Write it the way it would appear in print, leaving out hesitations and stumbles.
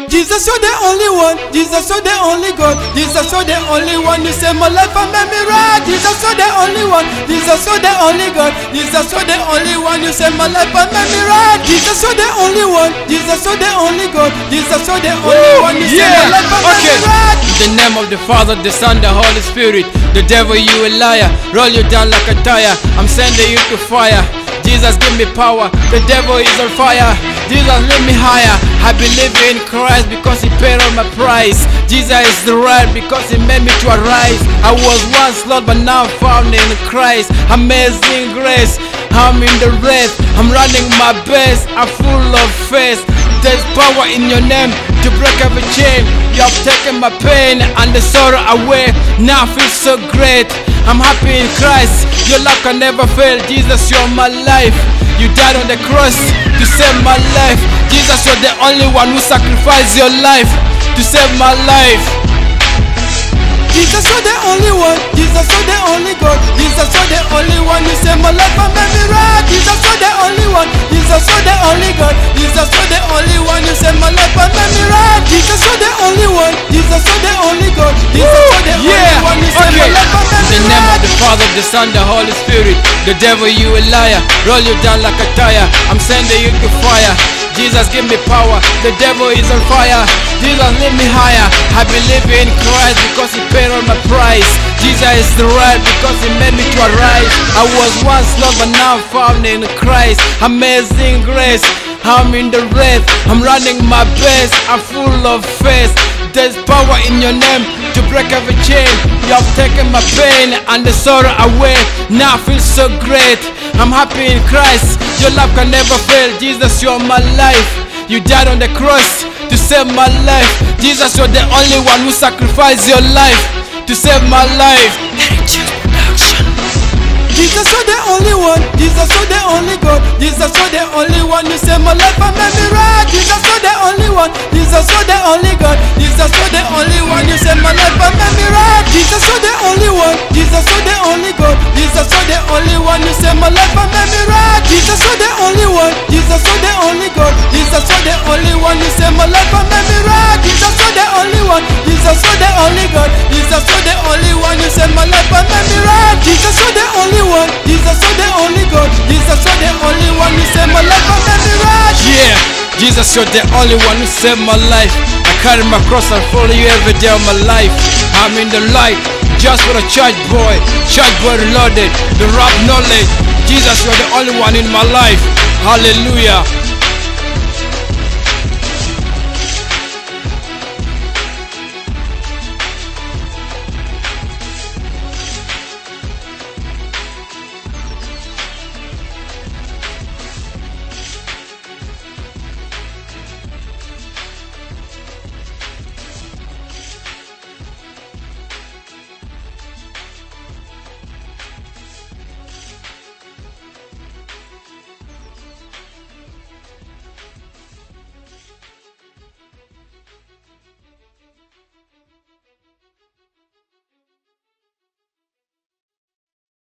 Jesus, you're the only one. Jesus, you're the only God. Jesus, you're the only one. You save my life and make me right. Jesus, you're the only one. Jesus, you're the only God. Jesus, you're the only one. You save my life and make me right. Jesus, you're the only one. Jesus, you're the only God. Jesus, you're the only one. You save my life and make me right. In the name of the Father, the Son, the Holy Spirit. The devil, you a liar. Roll you down like a tire. I'm sending you to fire. Jesus, give me power. The devil is on fire. Jesus, lift me higher. I believe in Christ because He paid all my price. Jesus is the right because He made me to arise. I was once lost but now I'm found in Christ. Amazing grace, I'm in the race. I'm running my best, I'm full of faith. There's power in your name to break every chain. You have taken my pain and the sorrow away. Now I feel so great. I'm happy in Christ. Your love can never fail. Jesus, you're my life. You died on the cross to save my life. Jesus, you're the only one who sacrificed your life to save my life. Jesus, you're the only one. Jesus, you're the only God. Jesus, you're the only one. You save my life and make me right. Jesus, you're the only one. Jesus, you're the only God. Jesus, you're the only one. You save my life and make me right. Jesus, you're the only one. Jesus, you're the only God. Jesus, you're the only one. You save my life and make me right. In the name of the Father, the Son, the Holy Spirit. The devil, you a liar. Roll you down like a tire. I'm sending you to fire. Jesus, give me power. The devil is on fire. Jesus, lift me higher. I believe in Christ because He paid all my price. Jesus is the right because He made me to arise. I was once lost but now I'm found in Christ. Amazing grace, I'm in the race. I'm running my best, I'm full of faith. There's power in your name to break every chain. You have taken my pain and the sorrow away. Now I feel so great. I'm happy in Christ. Your love can never fail. Jesus, you're my life. You died on the cross to save my life. Jesus, you're the only one who sacrificed your life to save my life. Jesus, you're the only one. Jesus, you're the only God. Jesus, you're the only one. You save my life and make me right. Jesus, you're the only one. Jesus, you're the only God. Jesus, you're the only one. You save my life and make me right. Jesus, you're the only one. Jesus, you're the only God. Jesus, you're the only one. You save my life and make me right. Jesus, you're the only one. Jesus, you're the only God. Jesus, you're the only one. You save my life and make me right. Jesus, you're the only one. Jesus, you're the only God. Jesus, you're the only one. You save my life and make me right. Jesus, you're the only one. Jesus, you're the only God. Jesus, you're the only one who saved my life and made me right. Yeah, Jesus, you're the only one who saved my life. I carry my cross and follow you every day of my life. I'm in the light, just for a church boy reloaded, the rap knowledge. Jesus, you're the only one in my life. Hallelujah.